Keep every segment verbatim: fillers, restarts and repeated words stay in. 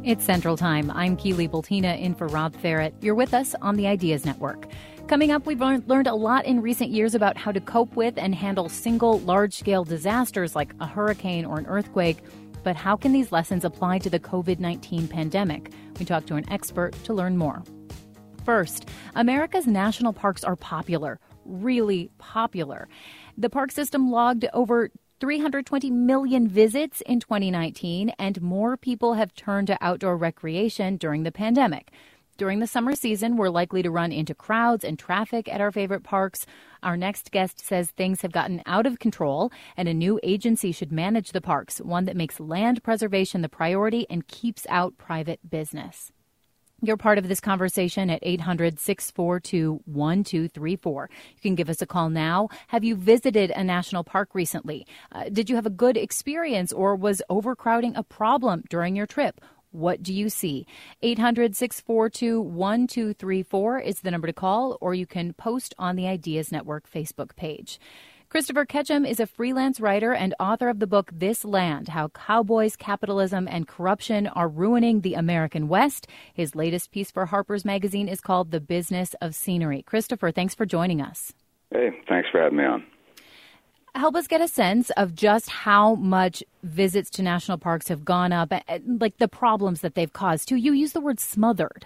It's Central Time. I'm Keely Bultina in for Rob Ferrett. You're with us on the Ideas Network. Coming up, we've learned a lot in recent years about how to cope with and handle single large-scale disasters like a hurricane or an earthquake. But how can these lessons apply to the covid nineteen pandemic? We talked to an expert to learn more. First, America's national parks are popular, really popular. The park system logged over three hundred twenty million visits in twenty nineteen, and more people have turned to outdoor recreation during the pandemic. During the summer season, we're likely to run into crowds and traffic at our favorite parks. Our next guest says things have gotten out of control and a new agency should manage the parks, one that makes land preservation the priority and keeps out private business. You're part of this conversation at eight hundred, six four two, one two three four. You can give us a call now. Have you visited a national park recently? Uh, did you have a good experience, or was overcrowding a problem during your trip? What do you see? eight hundred, six four two, one two three four is the number to call, or you can post on the Ideas Network Facebook page. Christopher Ketchum is a freelance writer and author of the book This Land, How Cowboys, Capitalism, and Corruption Are Ruining the American West. His latest piece for Harper's Magazine is called The Business of Scenery. Christopher, thanks for joining us. Hey, thanks for having me on. Help us get a sense of just how much visits to national parks have gone up, like the problems that they've caused, too. You use the word smothered.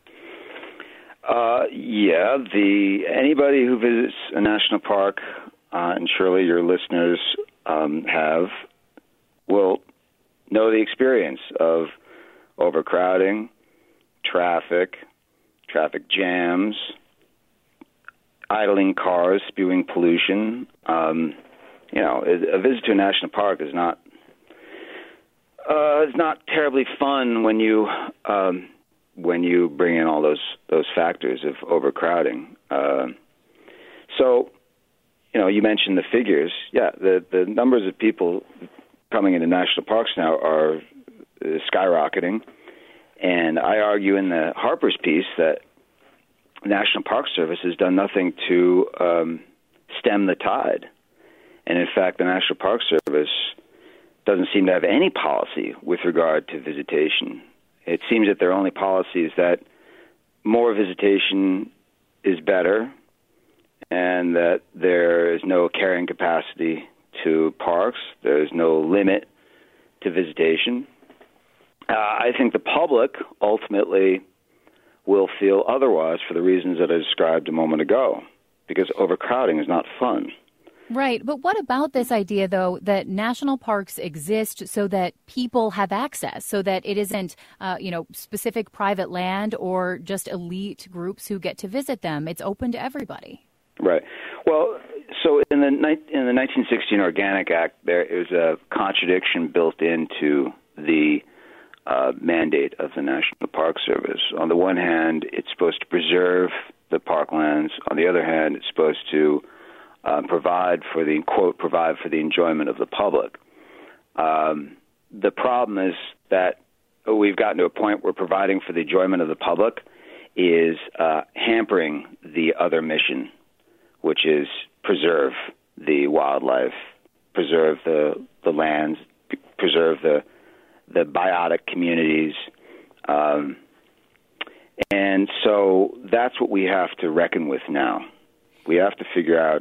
Uh, yeah, the anybody who visits a national park, uh, and surely your listeners um, have, will know the experience of overcrowding, traffic, traffic jams, idling cars, spewing pollution. Um, you know, a visit to a national park is not uh, is not terribly fun when you um, when you bring in all those those factors of overcrowding. Uh, so, you know, you mentioned the figures. Yeah, the the numbers of people coming into national parks now are uh, skyrocketing, and I argue in the Harper's piece that National Park Service has done nothing to um, stem the tide. And in fact, the National Park Service doesn't seem to have any policy with regard to visitation. It seems that their only policy is that more visitation is better and that there is no carrying capacity to parks. There is no limit to visitation. Uh, I think the public ultimately will feel otherwise for the reasons that I described a moment ago, because overcrowding is not fun. Right. But what about this idea, though, that national parks exist so that people have access, so that it isn't, uh, you know, specific private land or just elite groups who get to visit them? It's open to everybody. Right. Well, so in the in the nineteen sixteen Organic Act, there is a contradiction built into the uh, mandate of the National Park Service. On the one hand, it's supposed to preserve the parklands. On the other hand, it's supposed to Uh, provide for the, quote, provide for the enjoyment of the public. Um, the problem is that we've gotten to a point where providing for the enjoyment of the public is uh, hampering the other mission, which is preserve the wildlife, preserve the, the lands, p- preserve the, the biotic communities. Um, and so that's what we have to reckon with now. We have to figure out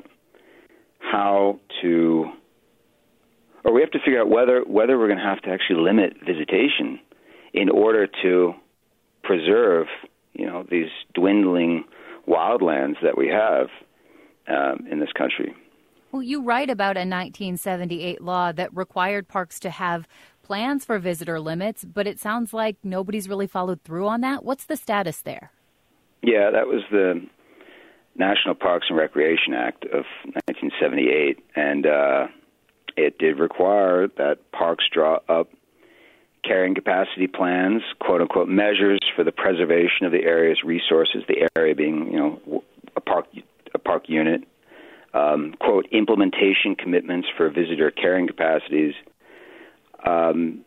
how to, or we have to figure out whether whether we're going to have to actually limit visitation in order to preserve, you know, these dwindling wildlands that we have um, in this country. Well, you write about a nineteen seventy-eight law that required parks to have plans for visitor limits, but it sounds like nobody's really followed through on that. What's the status there? Yeah, that was the National Parks and Recreation Act of nineteen seventy-eight, and uh, it did require that parks draw up carrying capacity plans, quote-unquote, measures for the preservation of the area's resources, the area being, you know, a park a park unit, um, quote, implementation commitments for visitor carrying capacities. Um,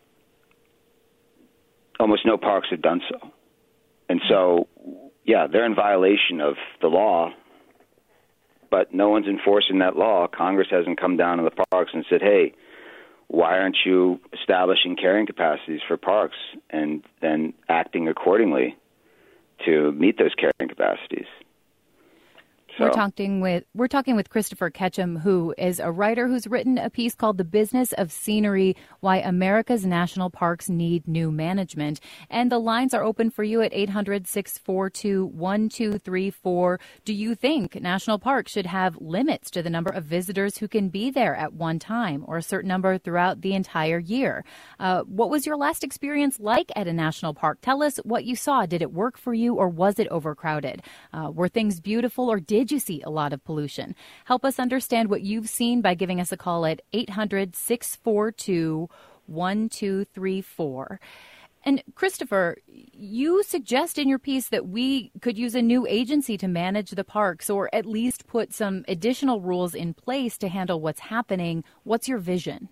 almost no parks have done so. And so, yeah, they're in violation of the law, but no one's enforcing that law. Congress hasn't come down to the parks and said, hey, why aren't you establishing carrying capacities for parks and then acting accordingly to meet those carrying capacities? So. We're talking with we're talking with Christopher Ketchum, who is a writer who's written a piece called "The Business of Scenery: Why America's National Parks Need New Management." And the lines are open for you at eight hundred, six four two, one two three four. Do you think national parks should have limits to the number of visitors who can be there at one time, or a certain number throughout the entire year? Uh, what was your last experience like at a national park? Tell us what you saw. Did it work for you, or was it overcrowded? Uh, were things beautiful, or did you see a lot of pollution? Help us understand what you've seen by giving us a call at eight hundred, six four two, one two three four. And Christopher, you suggest in your piece that we could use a new agency to manage the parks, or at least put some additional rules in place to handle what's happening. What's your vision?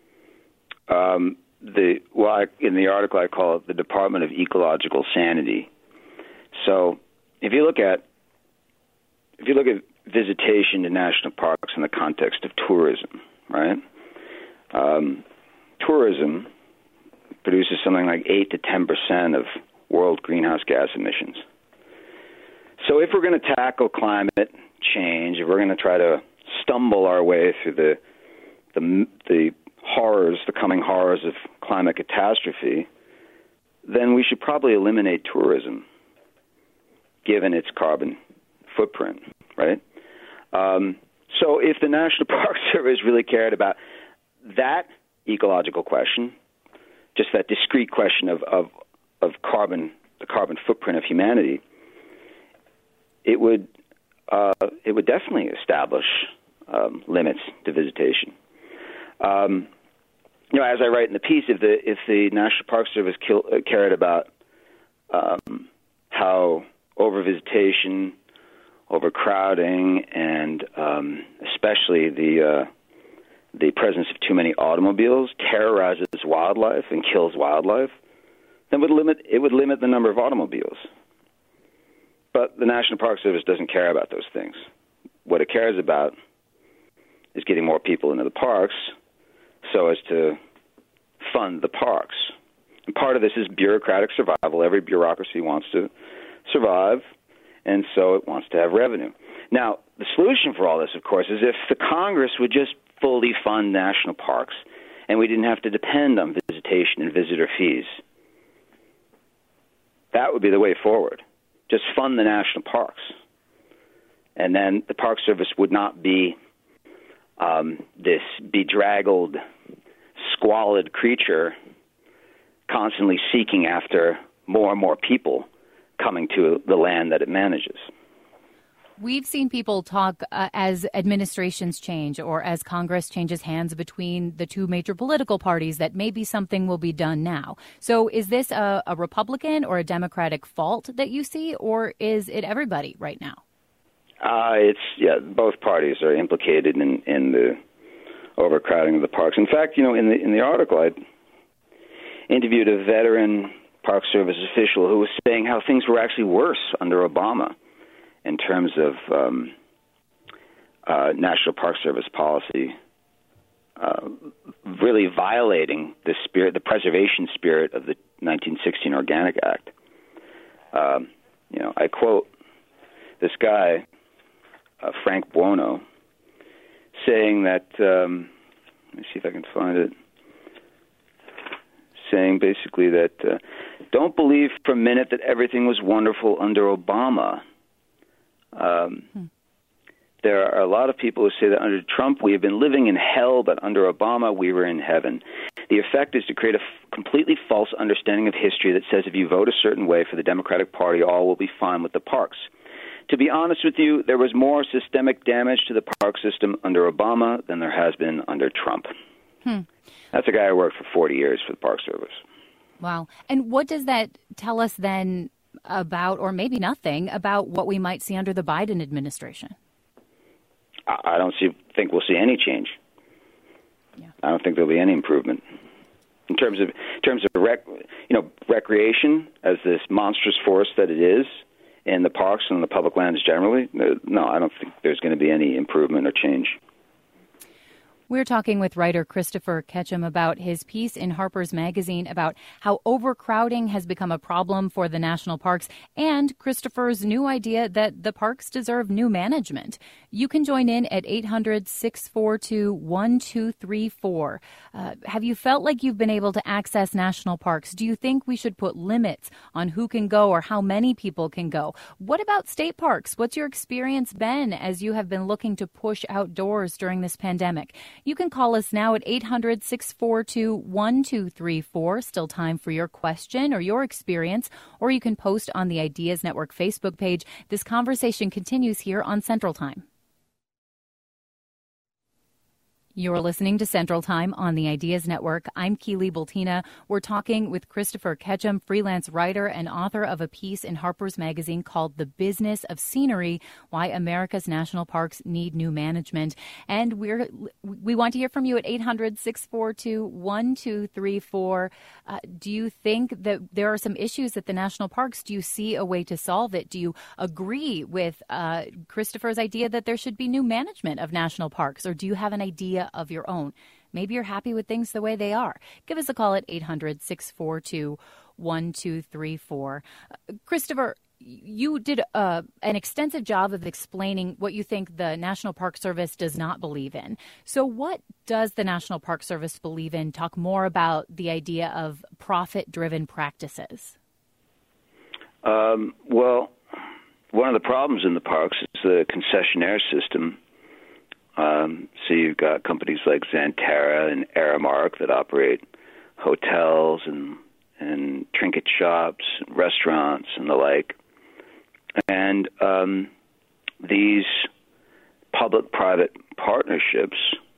Um, the well, I, in the article I call it the Department of Ecological Sanity. So if you look at If you look at visitation to national parks in the context of tourism, right? Um, tourism produces something like eight to ten percent of world greenhouse gas emissions. So if we're going to tackle climate change, if we're going to try to stumble our way through the the, the horrors, the coming horrors of climate catastrophe, then we should probably eliminate tourism, given its carbon footprint, right? Um, so if the National Park Service really cared about that ecological question, just that discrete question of, of, of carbon, the carbon footprint of humanity, it would uh, it would definitely establish um, limits to visitation. Um, you know, as I write in the piece, if the if the National Park Service kill, uh, cared about um, how overvisitation, overcrowding, and um, especially the uh, the presence of too many automobiles terrorizes wildlife and kills wildlife, then would limit it would limit the number of automobiles. But the National Park Service doesn't care about those things. What it cares about is getting more people into the parks so as to fund the parks. And part of this is bureaucratic survival. Every bureaucracy wants to survive, and so it wants to have revenue. Now, the solution for all this, of course, is if the Congress would just fully fund national parks and we didn't have to depend on visitation and visitor fees. That would be the way forward. Just fund the national parks. And then the Park Service would not be um, this bedraggled, squalid creature constantly seeking after more and more people coming to the land that it manages. We've seen people talk uh, as administrations change or as Congress changes hands between the two major political parties that maybe something will be done now. So is this a, a Republican or a Democratic fault that you see, or is it everybody right now? Uh, it's, yeah, both parties are implicated in, in the overcrowding of the parks. In fact, you know, in the in the article, I interviewed a veteran Park Service official who was saying how things were actually worse under Obama in terms of um, uh, National Park Service policy, uh, really violating the spirit, the preservation spirit of the nineteen sixteen Organic Act. Um, you know, I quote this guy, uh, Frank Buono, saying that, um, let me see if I can find it, saying basically that uh, don't believe for a minute that everything was wonderful under Obama. Um, hmm. There are a lot of people who say that under Trump we have been living in hell, but under Obama we were in heaven. The effect is to create a f- completely false understanding of history that says if you vote a certain way for the Democratic Party, all will be fine with the parks. To be honest with you, there was more systemic damage to the park system under Obama than there has been under Trump. Hmm. That's a guy who worked for forty years for the Park Service. Wow. And what does that tell us then about, or maybe nothing, about what we might see under the Biden administration? I don't see, think we'll see any change. Yeah. I don't think there'll be any improvement. In terms of in terms of rec, you know, recreation as this monstrous force that it is in the parks and the public lands generally, no, I don't think there's going to be any improvement or change. We're talking with writer Christopher Ketchum about his piece in Harper's Magazine about how overcrowding has become a problem for the national parks and Christopher's new idea that the parks deserve new management. You can join in at eight hundred, six four two, one two three four. Uh, have you felt like you've been able to access national parks? Do you think we should put limits on who can go or how many people can go? What about state parks? What's your experience been as you have been looking to push outdoors during this pandemic? You can call us now at eight hundred, six four two, one two three four. Still time for your question or your experience, or you can post on the Ideas Network Facebook page. This conversation continues here on Central Time. You're listening to Central Time on the Ideas Network. I'm Keely Bultina. We're talking with Christopher Ketchum, freelance writer and author of a piece in Harper's Magazine called The Business of Scenery, Why America's National Parks Need New Management. And we're we want to hear from you at eight hundred, six four two, one two three four. Uh, do you think that there are some issues at the national parks? Do you see a way to solve it? Do you agree with uh, Christopher's idea that there should be new management of national parks? Or do you have an idea of your own? Maybe you're happy with things the way they are. Give us a call at eight hundred, six four two, one two three four. Uh, Christopher, you did uh, an extensive job of explaining what you think the National Park Service does not believe in. So what does the National Park Service believe in? Talk more about the idea of profit-driven practices. Um, well, one of the problems in the parks is the concessionaire system. Um, so you've got companies like Xanterra and Aramark that operate hotels and and trinket shops, and restaurants, and the like. And um, these public-private partnerships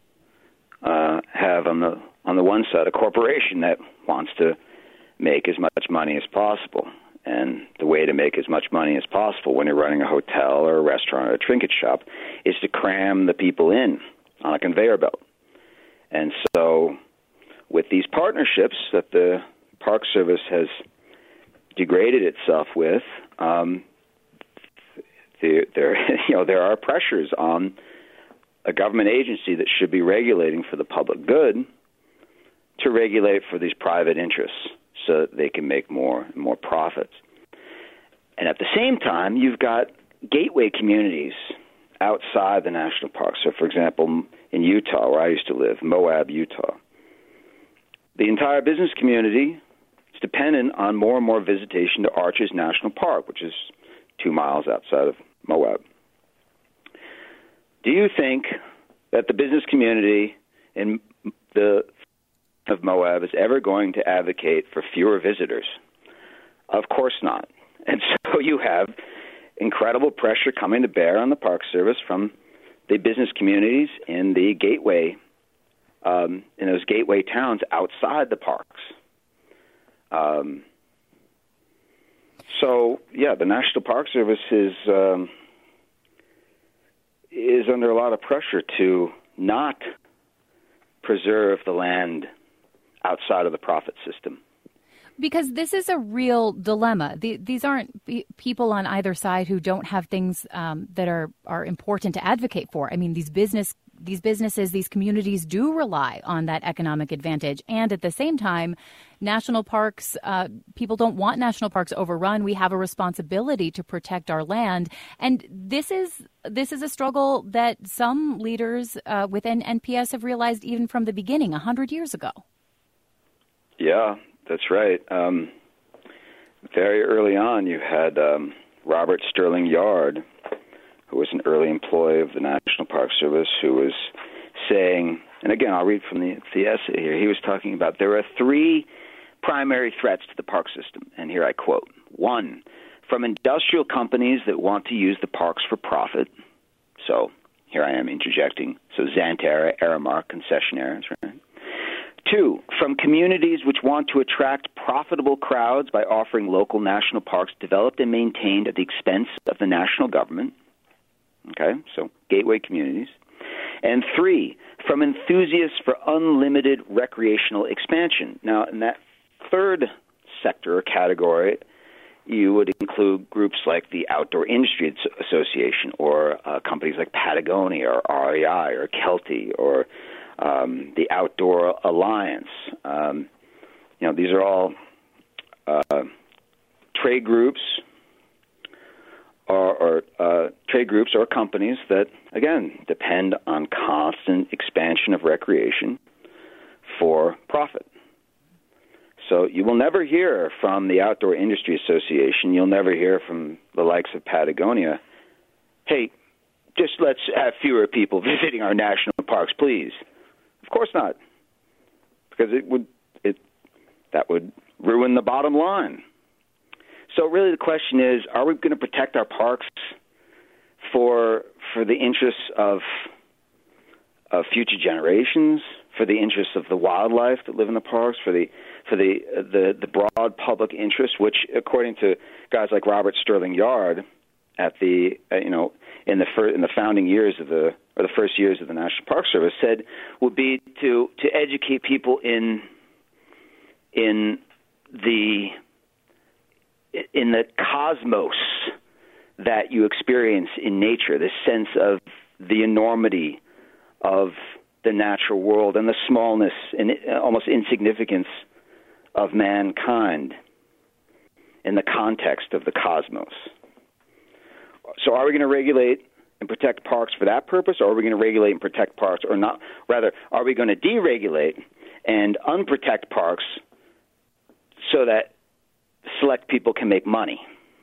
uh, have on the on the one side a corporation that wants to make as much money as possible. And the way to make as much money as possible when you're running a hotel or a restaurant or a trinket shop is to cram the people in on a conveyor belt. And so with these partnerships that the Park Service has degraded itself with, um, there, there, you know, there are pressures on a government agency that should be regulating for the public good to regulate for these private interests, so that they can make more and more profits. And at the same time, you've got gateway communities outside the national park. So, for example, in Utah, where I used to live, Moab, Utah, the entire business community is dependent on more and more visitation to Arches National Park, which is two miles outside of Moab. Do you think that the business community in the of Moab is ever going to advocate for fewer visitors? Of course not. And so you have incredible pressure coming to bear on the Park Service from the business communities in the gateway, um, in those gateway towns outside the parks. Um, so, yeah, the National Park Service is um, is under a lot of pressure to not preserve the land outside of the profit system. Because this is a real dilemma. The, these aren't b- people on either side who don't have things um, that are, are important to advocate for. I mean, these business these businesses, these communities do rely on that economic advantage. And at the same time, national parks, uh, people don't want national parks overrun. We have a responsibility to protect our land. And this is this is a struggle that some leaders uh, within N P S have realized even from the beginning, one hundred years ago. Yeah, that's right. Um, very early on, you had um, Robert Sterling Yard, who was an early employee of the National Park Service, who was saying, and again, I'll read from the, the essay here, he was talking about there are three primary threats to the park system, and here I quote, one, from industrial companies that want to use the parks for profit. So here I am interjecting. So Xanterra, Aramark, concessionaires, right? Two, from communities which want to attract profitable crowds by offering local national parks developed and maintained at the expense of the national government. Okay, so gateway communities. And three, from enthusiasts for unlimited recreational expansion. Now, in that third sector or category, you would include groups like the Outdoor Industry Association or uh, companies like Patagonia or R E I or Kelty or um, the Outdoor Alliance. Um, you know, these are all uh, trade groups or, or uh, trade groups or companies that, again, depend on constant expansion of recreation for profit. So you will never hear from the Outdoor Industry Association, you'll never hear from the likes of Patagonia, hey, just let's have fewer people visiting our national parks, please. Of course not, because it would it that would ruin the bottom line. So really the question is, are we going to protect our parks for for the interests of of future generations, for the interests of the wildlife that live in the parks, for the for the the, the broad public interest, which, according to guys like Robert Sterling Yard, at the uh, you know in the fir- in the founding years of the or the first years of the National Park Service, said would be to to educate people in in the in the cosmos that you experience in nature, this sense of the enormity of the natural world and the smallness and almost insignificance of mankind in the context of the cosmos. So are we going to regulate and protect parks for that purpose, or are we going to regulate and protect parks, or not? Rather, are we going to deregulate and unprotect parks so that select people can make money?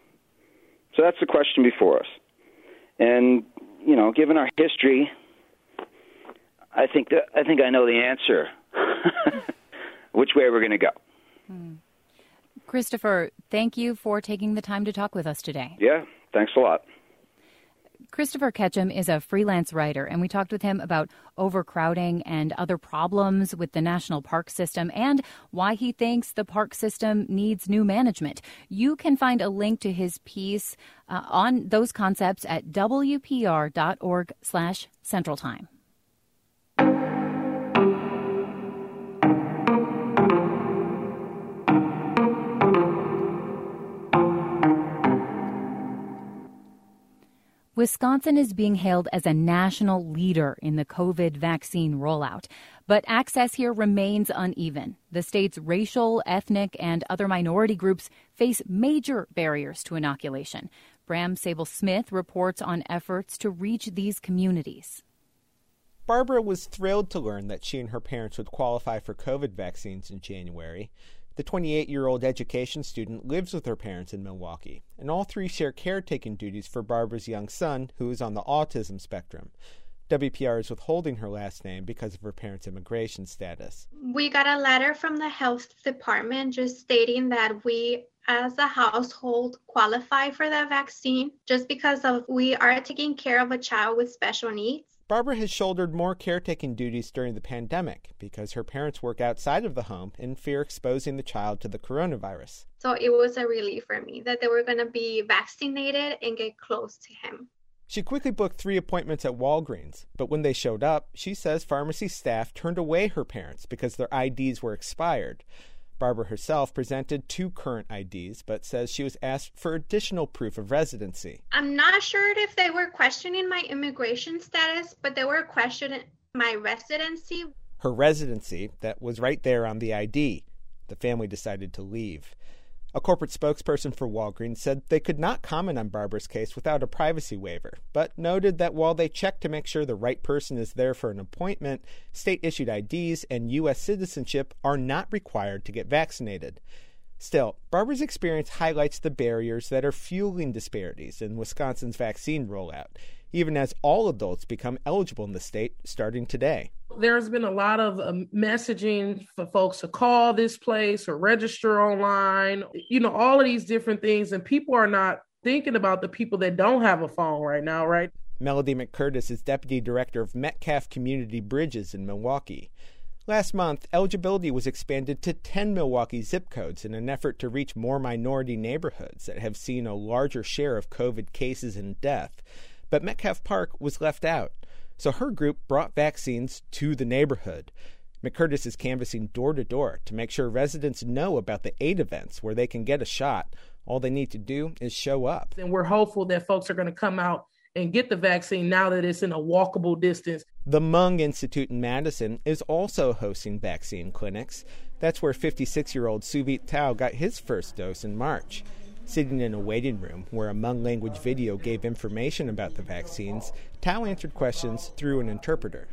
So that's the question before us. And, you know, given our history, I think that I think I know the answer, which way we're going to go. Hmm. Christopher, thank you for taking the time to talk with us today. Yeah, thanks a lot. Christopher Ketchum is a freelance writer, and we talked with him about overcrowding and other problems with the national park system and why he thinks the park system needs new management. You can find a link to his piece uh, on those concepts at W P R dot org slash Central Time. Wisconsin is being hailed as a national leader in the COVID vaccine rollout, but access here remains uneven. The state's racial, ethnic, and other minority groups face major barriers to inoculation. Bram Sable-Smith reports on efforts to reach these communities. Barbara was thrilled to learn that she and her parents would qualify for COVID vaccines in January. The twenty-eight-year-old education student lives with her parents in Milwaukee, and all three share caretaking duties for Barbara's young son, who is on the autism spectrum. W P R is withholding her last name because of her parents' immigration status. We got a letter from the health department just stating that we, as a household, qualify for the vaccine just because of we are taking care of a child with special needs. Barbara has shouldered more caretaking duties during the pandemic because her parents work outside of the home and fear exposing the child to the coronavirus. So it was a relief for me that they were going to be vaccinated and get close to him. She quickly booked three appointments at Walgreens, but when they showed up, she says pharmacy staff turned away her parents because their I Ds were expired. Barbara herself presented two current I Ds, but says she was asked for additional proof of residency. I'm not sure if they were questioning my immigration status, but they were questioning my residency. Her residency, that was right there on the I D. The family decided to leave. A corporate spokesperson for Walgreens said they could not comment on Barbara's case without a privacy waiver, but noted that while they check to make sure the right person is there for an appointment, state-issued I Ds and U S citizenship are not required to get vaccinated. Still, Barbara's experience highlights the barriers that are fueling disparities in Wisconsin's vaccine rollout, even as all adults become eligible in the state starting today. There's been a lot of um, messaging for folks to call this place or register online, you know, all of these different things. And people are not thinking about the people that don't have a phone right now, right? Melody McCurtis is Deputy Director of Metcalf Community Bridges in Milwaukee. Last month, eligibility was expanded to ten Milwaukee zip codes in an effort to reach more minority neighborhoods that have seen a larger share of COVID cases and death. But Metcalf Park was left out. So her group brought vaccines to the neighborhood. McCurtis is canvassing door to door to make sure residents know about the eight events where they can get a shot. All they need to do is show up. And we're hopeful that folks are going to come out and get the vaccine now that it's in a walkable distance. The Mung Institute in Madison is also hosting vaccine clinics. That's where fifty-six-year-old Suvit Tao got his first dose in March. Sitting in a waiting room where a Hmong language video gave information about the vaccines, Tao answered questions through an interpreter.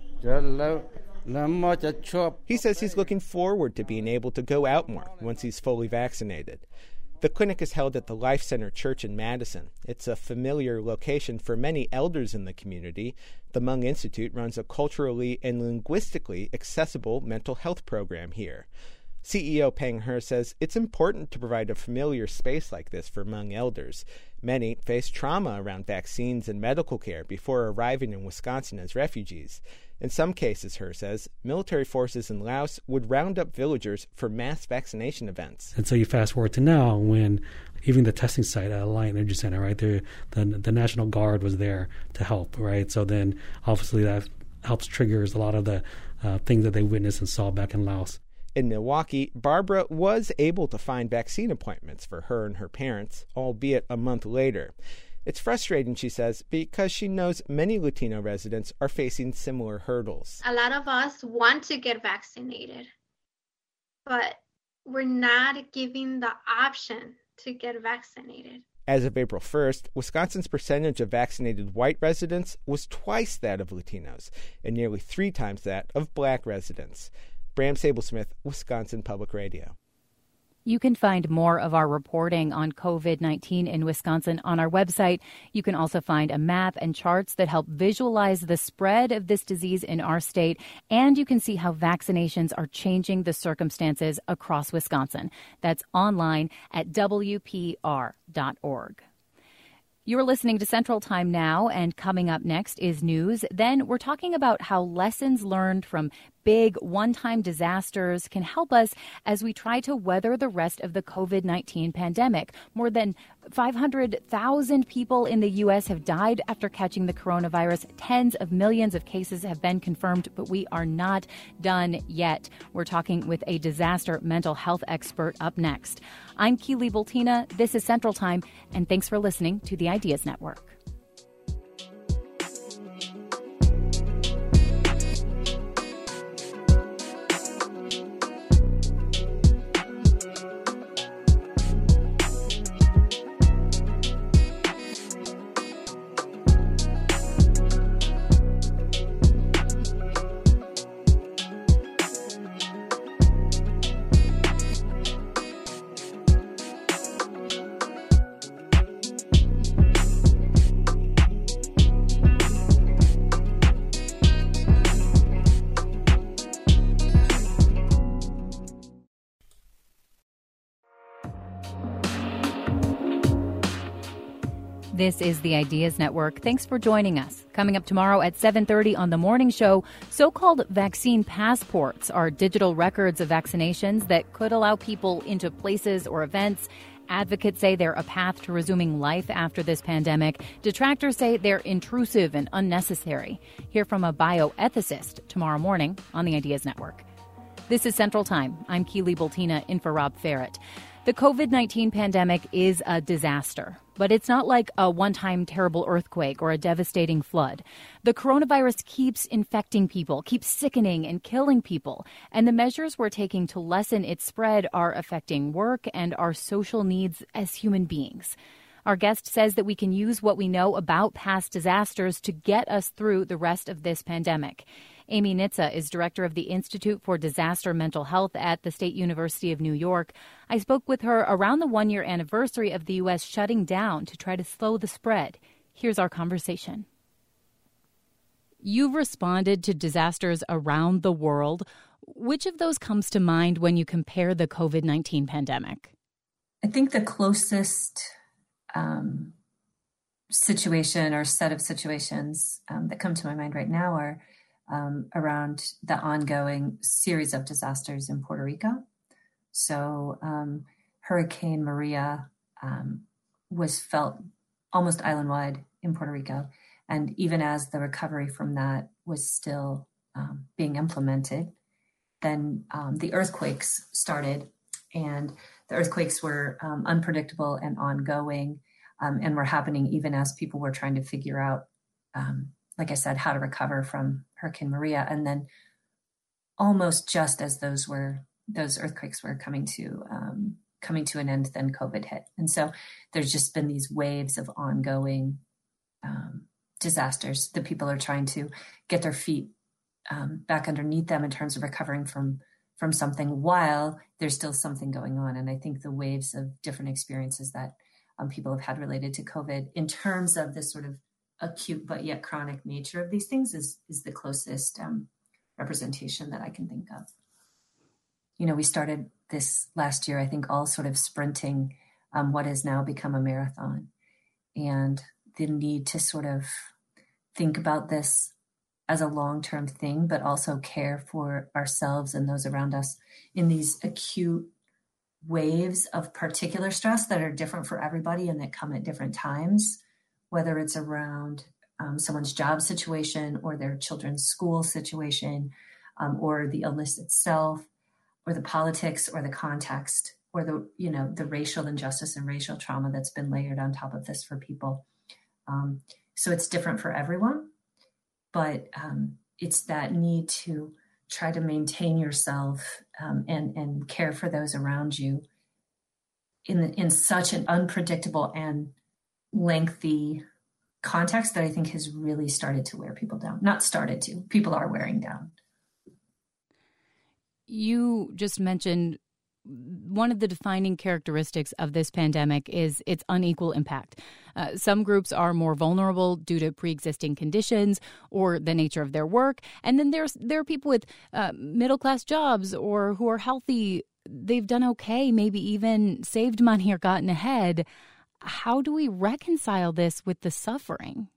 He says he's looking forward to being able to go out more once he's fully vaccinated. The clinic is held at the Life Center Church in Madison. It's a familiar location for many elders in the community. The Hmong Institute runs a culturally and linguistically accessible mental health program here. C E O Peng He says it's important to provide a familiar space like this for Hmong elders. Many face trauma around vaccines and medical care before arriving in Wisconsin as refugees. In some cases, He says, military forces in Laos would round up villagers for mass vaccination events. And so you fast forward to now when even the testing site at Alliant Energy Center, right, the, the, the National Guard was there to help, right? So then obviously that helps triggers a lot of the uh, things that they witnessed and saw back in Laos. In Milwaukee, Barbara was able to find vaccine appointments for her and her parents, albeit a month later. It's frustrating, she says, because she knows many Latino residents are facing similar hurdles. A lot of us want to get vaccinated, but we're not given the option to get vaccinated. As of April first, Wisconsin's percentage of vaccinated white residents was twice that of Latinos and nearly three times that of black residents. Bram Sablesmith, Wisconsin Public Radio. You can find more of our reporting on covid nineteen in Wisconsin on our website. You can also find a map and charts that help visualize the spread of this disease in our state. And you can see how vaccinations are changing the circumstances across Wisconsin. That's online at W P R dot org. You're listening to Central Time now, and coming up next is news. Then we're talking about how lessons learned from big one-time disasters can help us as we try to weather the rest of the covid nineteen pandemic. More than five hundred thousand people in the U S have died after catching the coronavirus. Tens of millions of cases have been confirmed, but we are not done yet. We're talking with a disaster mental health expert up next. I'm Keely Bultina. This is Central Time, and thanks for listening to the Ideas Network. This is the Ideas Network. Thanks for joining us. Coming up tomorrow at seven thirty on The Morning Show, so-called vaccine passports are digital records of vaccinations that could allow people into places or events. Advocates say they're a path to resuming life after this pandemic. Detractors say they're intrusive and unnecessary. Hear from a bioethicist tomorrow morning on the Ideas Network. This is Central Time. I'm Keely Bultina in for Rob Ferret. The covid nineteen pandemic is a disaster, but it's not like a one-time terrible earthquake or a devastating flood. The coronavirus keeps infecting people, keeps sickening and killing people, and the measures we're taking to lessen its spread are affecting work and our social needs as human beings. Our guest says that we can use what we know about past disasters to get us through the rest of this pandemic. Amy Nitze is director of the Institute for Disaster Mental Health at the State University of New York. I spoke with her around the one-year anniversary of the U S shutting down to try to slow the spread. Here's our conversation. You've responded to disasters around the world. Which of those comes to mind when you compare the covid nineteen pandemic? I think the closest um, situation or set of situations um, that come to my mind right now are Um, around the ongoing series of disasters in Puerto Rico. So um, Hurricane Maria um, was felt almost island-wide in Puerto Rico. And even as the recovery from that was still um, being implemented, then um, the earthquakes started. And the earthquakes were um, unpredictable and ongoing. um, and were happening even as people were trying to figure out, um, like I said, how to recover from Hurricane Maria. And then almost just as those were those earthquakes were coming to um, coming to an end, then COVID hit. And so there's just been these waves of ongoing um, disasters that people are trying to get their feet um, back underneath them in terms of recovering from from something while there's still something going on. And I think the waves of different experiences that um, people have had related to COVID in terms of this sort of acute but yet chronic nature of these things is, is the closest um, representation that I can think of. You know, we started this last year, I think, all sort of sprinting um, what has now become a marathon, and the need to sort of think about this as a long-term thing, but also care for ourselves and those around us in these acute waves of particular stress that are different for everybody and that come at different times, whether it's around um, someone's job situation or their children's school situation, um, or the illness itself, or the politics or the context, or the, you know, the racial injustice and racial trauma that's been layered on top of this for people. Um, so it's different for everyone, but um, it's that need to try to maintain yourself um, and, and care for those around you in the, in such an unpredictable and lengthy context that I think has really started to wear people down. Not started to, people are wearing down. You just mentioned one of the defining characteristics of this pandemic is its unequal impact. Uh, some groups are more vulnerable due to pre-existing conditions or the nature of their work. And then there's there are people with uh, middle-class jobs or who are healthy. They've done okay, maybe even saved money or gotten ahead. How do we reconcile this with the suffering?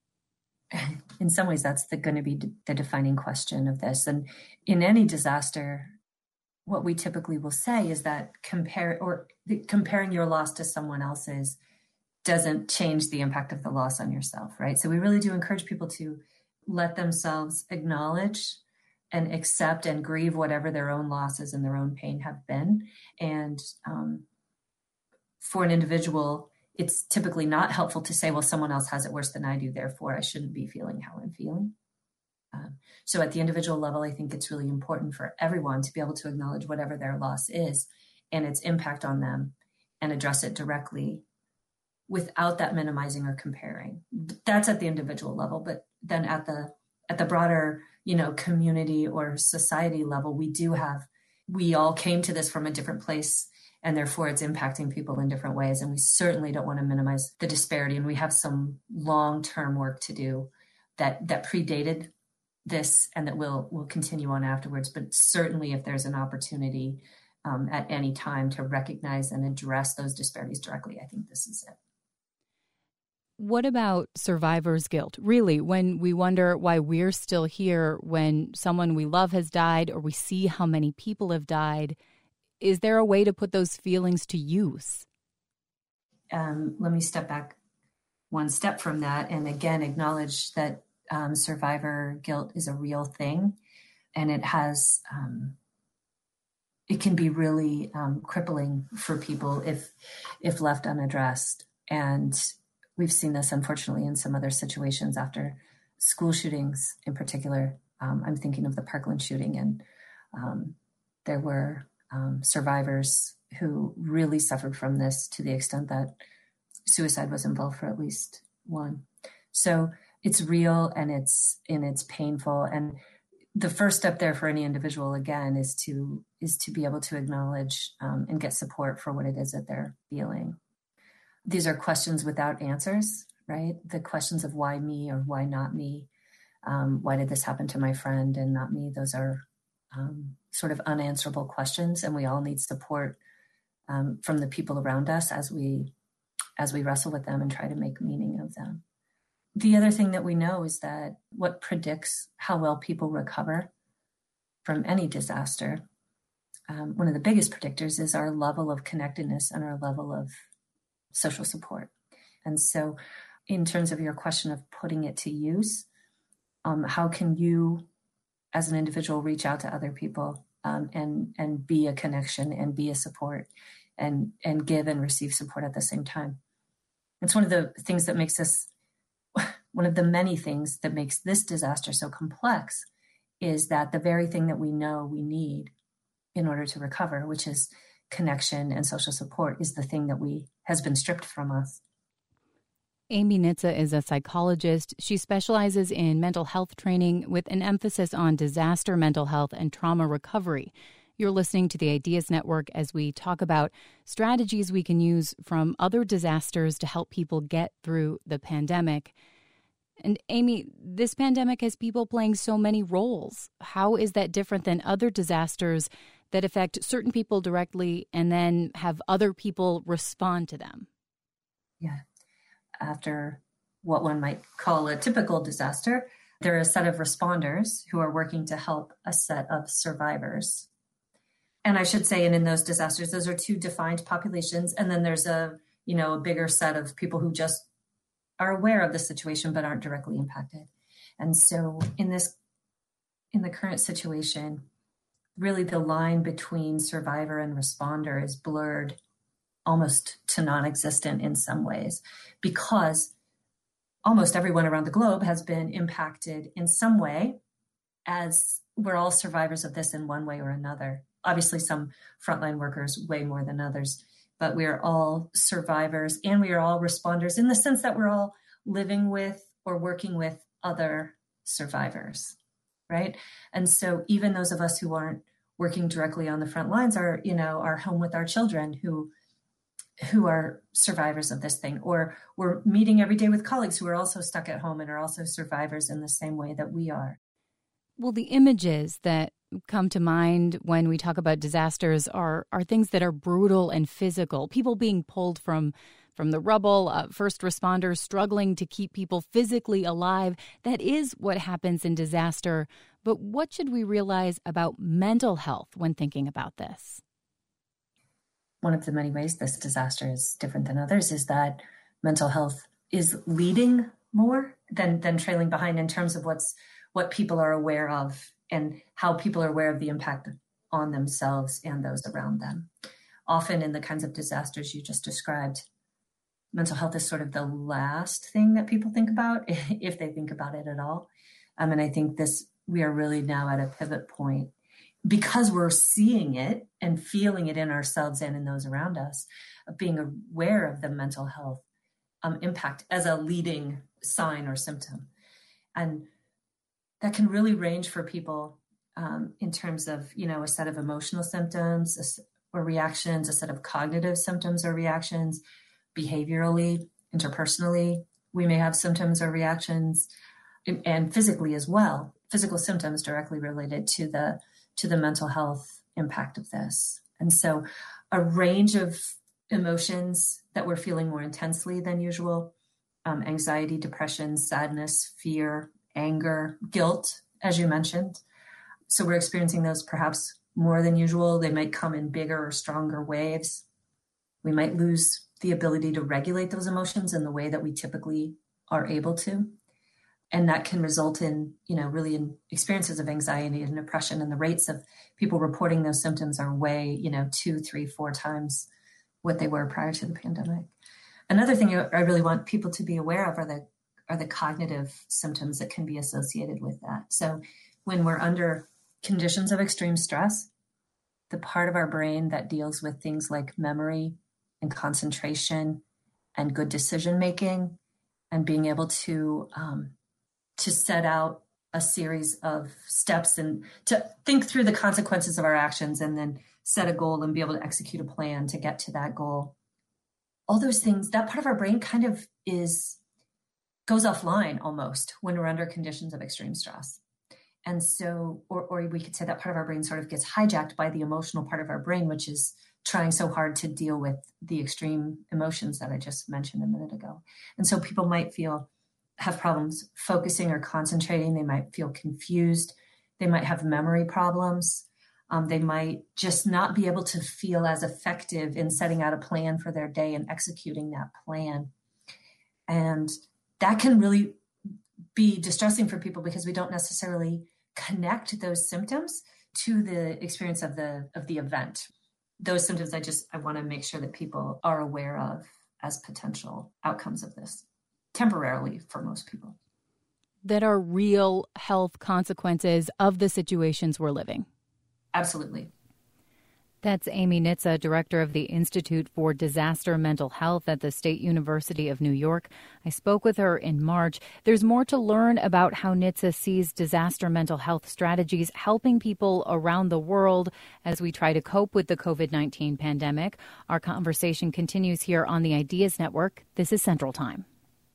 In some ways, that's going to be the defining question of this. And in any disaster, what we typically will say is that compare or the, comparing your loss to someone else's doesn't change the impact of the loss on yourself, right? So we really do encourage people to let themselves acknowledge and accept and grieve whatever their own losses and their own pain have been. And um, for an individual, it's typically not helpful to say, well, someone else has it worse than I do, therefore I shouldn't be feeling how I'm feeling. Um, so at the individual level, I think it's really important for everyone to be able to acknowledge whatever their loss is and its impact on them and address it directly without that minimizing or comparing. That's at the individual level. But then at the at the broader, you know, community or society level, we do have, we all came to this from a different place, and therefore it's impacting people in different ways. And we certainly don't want to minimize the disparity. And we have some long-term work to do that that predated this and that will will continue on afterwards. But certainly if there's an opportunity um, at any time to recognize and address those disparities directly, I think this is it. What about survivor's guilt? Really, when we wonder why we're still here when someone we love has died or we see how many people have died, is there a way to put those feelings to use? Um, let me step back one step from that and again acknowledge that um, survivor guilt is a real thing, and it has um, it can be really um, crippling for people if if left unaddressed. And we've seen this, unfortunately, in some other situations after school shootings in particular. Um, I'm thinking of the Parkland shooting, and um, there were um, survivors who really suffered from this to the extent that suicide was involved for at least one. So it's real and it's and it's painful. And the first step there for any individual, again, is to is to be able to acknowledge um, and get support for what it is that they're feeling. These are questions without answers, right? The questions of why me or why not me? Um, why did this happen to my friend and not me? Those are um, sort of unanswerable questions, and we all need support um, from the people around us as we as we wrestle with them and try to make meaning of them. The other thing that we know is that what predicts how well people recover from any disaster, um, one of the biggest predictors is our level of connectedness and our level of social support. And so in terms of your question of putting it to use, um, how can you as an individual reach out to other people um, and and be a connection and be a support and and give and receive support at the same time? it's one of the things that makes us, one of the many things that makes this disaster so complex is that the very thing that we know we need in order to recover, which is connection and social support, is the thing that we has been stripped from us. Amy Nitze is a psychologist. She specializes in mental health training with an emphasis on disaster mental health and trauma recovery. You're listening to the Ideas Network as we talk about strategies we can use from other disasters to help people get through the pandemic. And Amy, this pandemic has people playing so many roles. How is that different than other disasters that affect certain people directly and then have other people respond to them? Yeah. After what one might call a typical disaster, there are a set of responders who are working to help a set of survivors. And I should say, and in those disasters, those are two defined populations. And then there's a, you know, a bigger set of people who just are aware of the situation but aren't directly impacted. And so in this, in the current situation, really the line between survivor and responder is blurred almost to non-existent in some ways, because almost everyone around the globe has been impacted in some way, as we're all survivors of this in one way or another. Obviously, some frontline workers way more than others, but we are all survivors and we are all responders in the sense that we're all living with or working with other survivors, right? And so even those of us who aren't working directly on the front lines are, you know, are home with our children who who are survivors of this thing, or we're meeting every day with colleagues who are also stuck at home and are also survivors in the same way that we are. Well, the images that come to mind when we talk about disasters are are things that are brutal and physical. People being pulled from from the rubble, uh, first responders struggling to keep people physically alive. That is what happens in disaster. But what should we realize about mental health when thinking about this? One of the many ways this disaster is different than others is that mental health is leading more than, than trailing behind in terms of what's what people are aware of and how people are aware of the impact on themselves and those around them. Often in the kinds of disasters you just described, mental health is sort of the last thing that people think about, if they think about it at all. Um, and I think this, we are really now at a pivot point because we're seeing it and feeling it in ourselves and in those around us, of being aware of the mental health um, impact as a leading sign or symptom. And that can really range for people um, in terms of, you know, a set of emotional symptoms or reactions, a set of cognitive symptoms or reactions, behaviorally, interpersonally, we may have symptoms or reactions, and physically as well, physical symptoms directly related to the to the mental health impact of this. And so a range of emotions that we're feeling more intensely than usual, um, anxiety, depression, sadness, fear, anger, guilt, as you mentioned. So we're experiencing those perhaps more than usual. They might come in bigger or stronger waves. We might lose the ability to regulate those emotions in the way that we typically are able to. And that can result in, you know, really in experiences of anxiety and depression. And the rates of people reporting those symptoms are way, you know, two, three, four times what they were prior to the pandemic. Another thing I really want people to be aware of are the are the cognitive symptoms that can be associated with that. So when we're under conditions of extreme stress, the part of our brain that deals with things like memory and concentration and good decision making and being able to um, to set out a series of steps and to think through the consequences of our actions and then set a goal and be able to execute a plan to get to that goal. All those things, that part of our brain kind of is goes offline almost when we're under conditions of extreme stress. And so, or, or we could say that part of our brain sort of gets hijacked by the emotional part of our brain, which is trying so hard to deal with the extreme emotions that I just mentioned a minute ago. And so people might feel, have problems focusing or concentrating. They might feel confused. They might have memory problems. Um, they might just not be able to feel as effective in setting out a plan for their day and executing that plan. And that can really be distressing for people because we don't necessarily connect those symptoms to the experience of the of the event. Those symptoms I just I want to make sure that people are aware of as potential outcomes of this, temporarily for most people. That are real health consequences of the situations we're living. Absolutely. That's Amy Nitze, director of the Institute for Disaster Mental Health at the State University of New York. I spoke with her in March. There's more to learn about how Nitze sees disaster mental health strategies helping people around the world as we try to cope with the covid nineteen pandemic. Our conversation continues here on the Ideas Network. This is Central Time.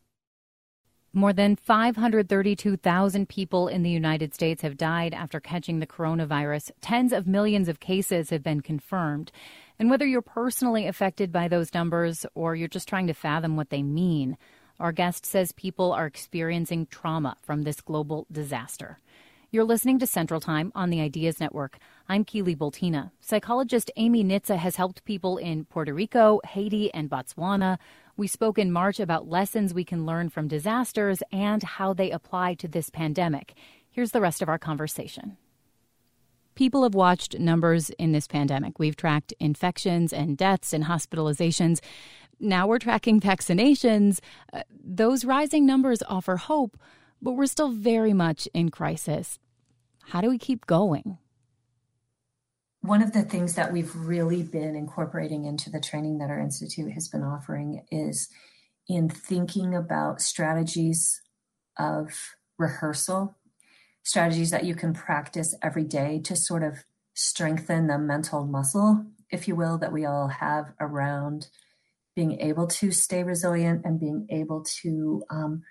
More than five hundred thirty-two thousand people in the United States have died after catching the coronavirus. Tens of millions of cases have been confirmed. And whether you're personally affected by those numbers or you're just trying to fathom what they mean, our guest says people are experiencing trauma from this global disaster. You're listening to Central Time on the Ideas Network. I'm Keely Boltina. Psychologist Amy Nitze has helped people in Puerto Rico, Haiti, and Botswana. We spoke in March about lessons we can learn from disasters and how they apply to this pandemic. Here's the rest of our conversation. People have watched numbers in this pandemic. We've tracked infections and deaths and hospitalizations. Now we're tracking vaccinations. Uh, those rising numbers offer hope, but we're still very much in crisis. How do we keep going? One of the things that we've really been incorporating into the training that our institute has been offering is in thinking about strategies of rehearsal, strategies that you can practice every day to sort of strengthen the mental muscle, if you will, that we all have around being able to stay resilient and being able to um,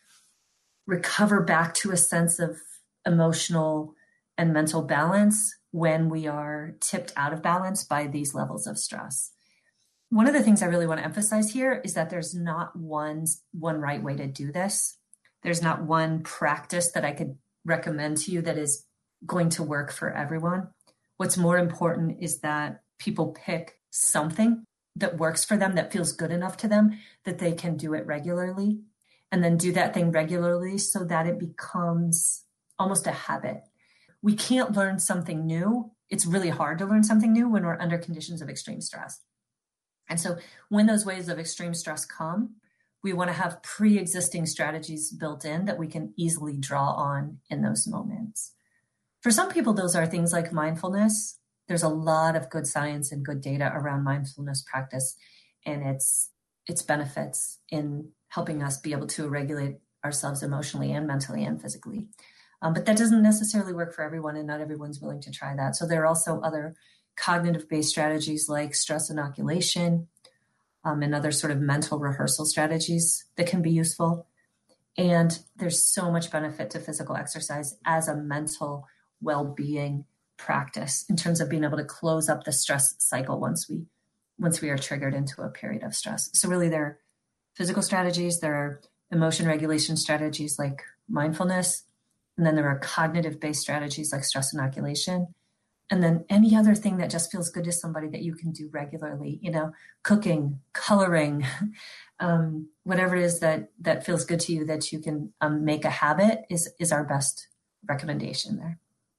recover back to a sense of emotional and mental balance when we are tipped out of balance by these levels of stress. One of the things I really want to emphasize here is that there's not one, one right way to do this. There's not one practice that I could recommend to you that is going to work for everyone. What's more important is that people pick something that works for them, that feels good enough to them, that they can do it regularly, and then do that thing regularly so that it becomes almost a habit. We can't learn something new. It's really hard to learn something new when we're under conditions of extreme stress. And so when those waves of extreme stress come, we want to have pre-existing strategies built in that we can easily draw on in those moments. For some people, those are things like mindfulness. There's a lot of good science and good data around mindfulness practice and its, its benefits in helping us be able to regulate ourselves emotionally and mentally and physically. Um, but that doesn't necessarily work for everyone, and not everyone's willing to try that. So there are also other cognitive-based strategies like stress inoculation um, and other sort of mental rehearsal strategies that can be useful. And there's so much benefit to physical exercise as a mental well-being practice in terms of being able to close up the stress cycle once we once we are triggered into a period of stress. So really there are physical strategies, there are emotion regulation strategies like mindfulness, and then there are cognitive-based strategies like stress inoculation. And then any other thing that just feels good to somebody that you can do regularly, you know, cooking, coloring, um, whatever it is that that feels good to you that you can um, make a habit is is our best recommendation there.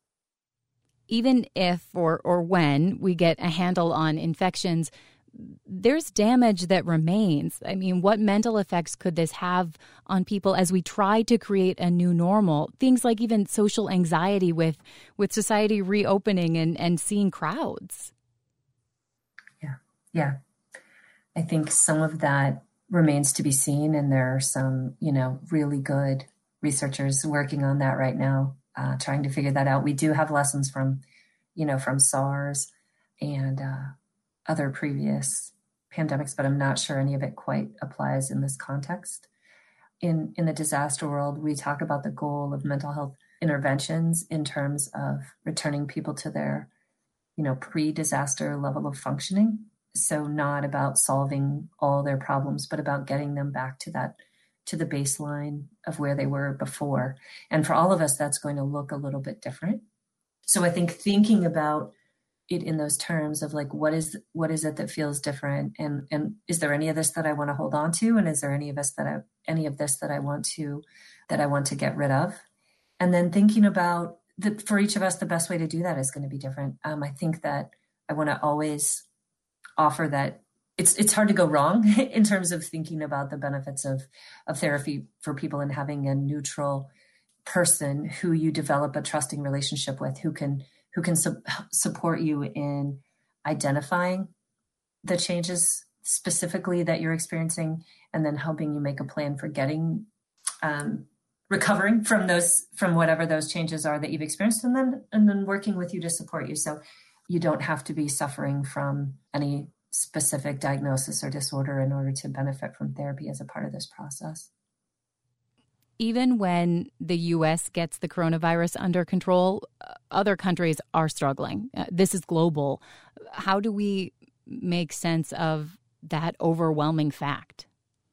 Even if or or when we get a handle on infections, there's damage that remains. I mean, what mental effects could this have on people as we try to create a new normal? Things like even social anxiety with with society reopening and, and seeing crowds. Yeah, yeah. I think some of that remains to be seen, and there are some, you know, really good researchers working on that right now, uh, trying to figure that out. We do have lessons from, you know, from SARS and uh, other previous pandemics, but I'm not sure any of it quite applies in this context. In in the disaster world, we talk about the goal of mental health interventions in terms of returning people to their, you know, pre-disaster level of functioning. So not about solving all their problems, but about getting them back to that, to the baseline of where they were before. And for all of us, that's going to look a little bit different. So I think thinking about it in those terms of like, what is, what is it that feels different? And, and is there any of this that I want to hold on to? And is there any of us that I, any of this that I want to, that I want to get rid of? And then thinking about that for each of us, the best way to do that is going to be different. Um, I think that I want to always offer that it's it's hard to go wrong in terms of thinking about the benefits of, of therapy for people and having a neutral person who you develop a trusting relationship with, who can who can su- support you in identifying the changes specifically that you're experiencing, and then helping you make a plan for getting um, recovering from those from whatever those changes are that you've experienced, and then and then working with you to support you, so you don't have to be suffering from any specific diagnosis or disorder in order to benefit from therapy as a part of this process. Even when the U S gets the coronavirus under control, other countries are struggling. Uh, this is global. How do we make sense of that overwhelming fact?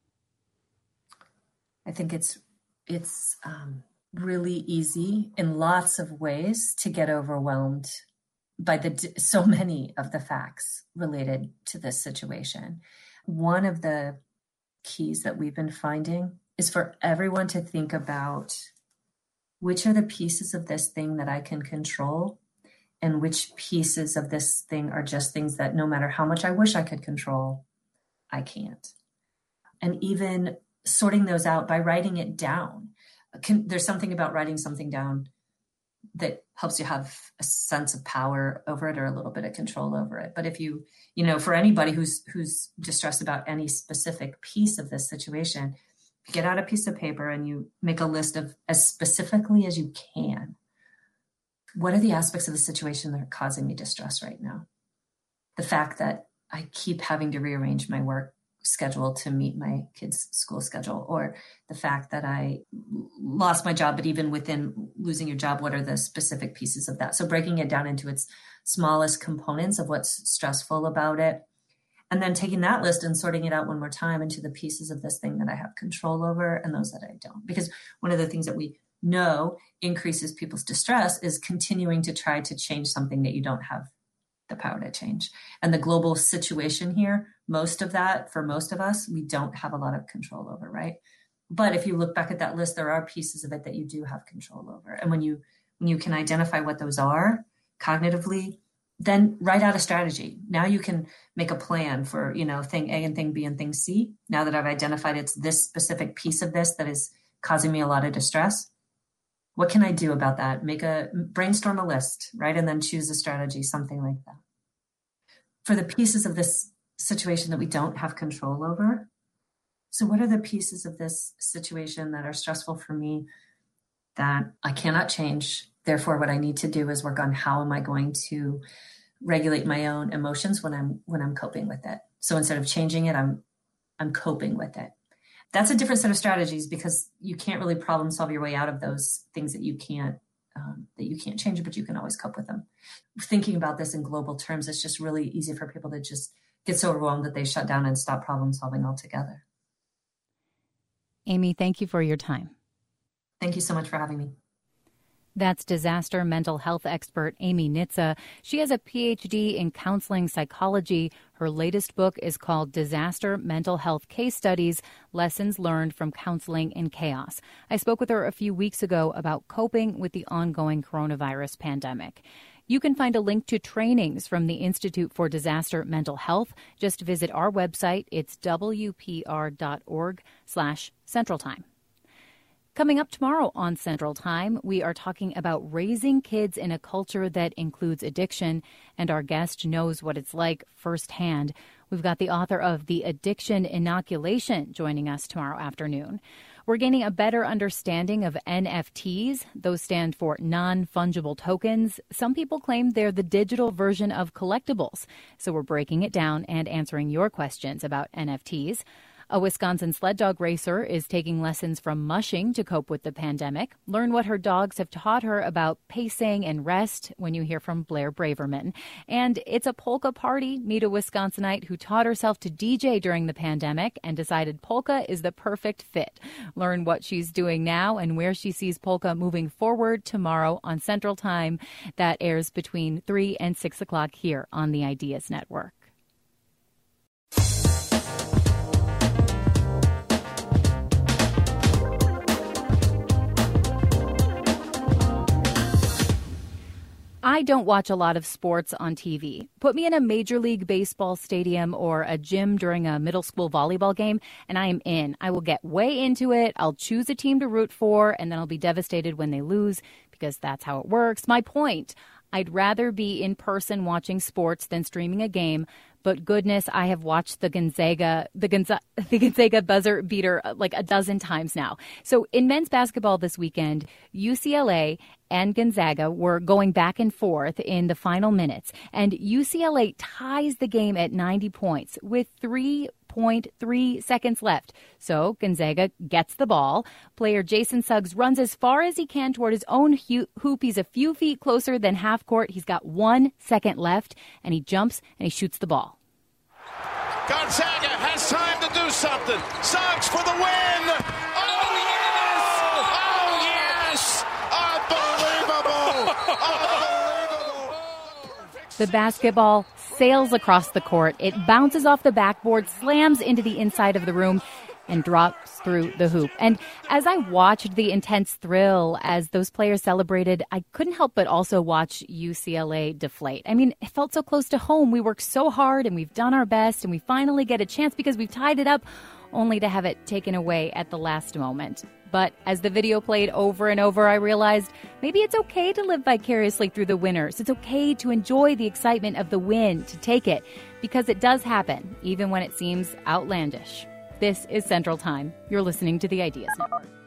I think it's it's um, really easy in lots of ways to get overwhelmed by the so many of the facts related to this situation. One of the keys that we've been finding is for everyone to think about which are the pieces of this thing that I can control, and which pieces of this thing are just things that no matter how much I wish I could control, I can't. And even sorting those out by writing it down. Can, there's something about writing something down that helps you have a sense of power over it, or a little bit of control over it. But if you, you know, for anybody who's who's distressed about any specific piece of this situation, get out a piece of paper and you make a list of, as specifically as you can, what are the aspects of the situation that are causing me distress right now? The fact that I keep having to rearrange my work schedule to meet my kids' school schedule, or the fact that I lost my job, but even within losing your job, what are the specific pieces of that? So breaking it down into its smallest components of what's stressful about it, and then taking that list and sorting it out one more time into the pieces of this thing that I have control over and those that I don't. Because one of the things that we know increases people's distress is continuing to try to change something that you don't have the power to change. And the global situation here, most of that, for most of us, we don't have a lot of control over, right? But if you look back at that list, there are pieces of it that you do have control over. And when you when you can identify what those are cognitively, then write out a strategy. Now you can make a plan for, you know, thing A and thing B and thing C. Now that I've identified it's this specific piece of this that is causing me a lot of distress, what can I do about that? Make a brainstorm a list, right? And then choose a strategy, something like that. For the pieces of this situation that we don't have control over, so what are the pieces of this situation that are stressful for me that I cannot change? Therefore, what I need to do is work on how am I going to regulate my own emotions when I'm when I'm coping with it. So instead of changing it, I'm I'm coping with it. That's a different set of strategies, because you can't really problem solve your way out of those things that you can't um, that you can't change, but you can always cope with them. Thinking about this in global terms, it's just really easy for people to just get so overwhelmed that they shut down and stop problem solving altogether. Amy, thank you for your time. Thank you so much for having me. That's disaster mental health expert Amy Nitze. She has a P H D in counseling psychology. Her latest book is called Disaster Mental Health Case Studies, Lessons Learned from Counseling in Chaos. I spoke with her a few weeks ago about coping with the ongoing coronavirus pandemic. You can find a link to trainings from the Institute for Disaster Mental Health. Just visit our website. It's w p r dot org slash Central Time. Coming up tomorrow on Central Time, we are talking about raising kids in a culture that includes addiction, and our guest knows what it's like firsthand. We've got the author of The Addiction Inoculation joining us tomorrow afternoon. We're gaining a better understanding of N F Ts. Those stand for non-fungible tokens. Some people claim they're the digital version of collectibles. So we're breaking it down and answering your questions about N F Ts. A Wisconsin sled dog racer is taking lessons from mushing to cope with the pandemic. Learn what her dogs have taught her about pacing and rest when you hear from Blair Braverman. And it's a polka party. Meet a Wisconsinite who taught herself to D J during the pandemic and decided polka is the perfect fit. Learn what she's doing now and where she sees polka moving forward tomorrow on Central Time. That airs between three and six o'clock here on the Ideas Network. I don't watch a lot of sports on T V. Put me in a Major League Baseball stadium or a gym during a middle school volleyball game, and I am in. I will get way into it. I'll choose a team to root for, and then I'll be devastated when they lose because that's how it works. My point, I'd rather be in person watching sports than streaming a game. But goodness, I have watched the Gonzaga, the Gonzaga, the Gonzaga buzzer beater like a dozen times now. So in men's basketball this weekend, U C L A and Gonzaga were going back and forth in the final minutes. And U C L A ties the game at ninety points with three point three seconds left. So Gonzaga gets the ball. Player Jason Suggs runs as far as he can toward his own hoop. He's a few feet closer than half court. He's got one second left, and he jumps and he shoots the ball. Gonzaga has time to do something. Suggs for the win. Oh, yes! Oh, yes! Unbelievable! Unbelievable! The basketball sails across the court. It bounces off the backboard, slams into the inside of the room, and drops through the hoop. And as I watched the intense thrill as those players celebrated, I couldn't help but also watch U C L A deflate. I mean, it felt so close to home. We worked so hard and we've done our best and we finally get a chance because we've tied it up, only to have it taken away at the last moment. But as the video played over and over, I realized maybe it's okay to live vicariously through the winners. It's okay to enjoy the excitement of the win, to take it, because it does happen, even when it seems outlandish. This is Central Time. You're listening to the Ideas Network.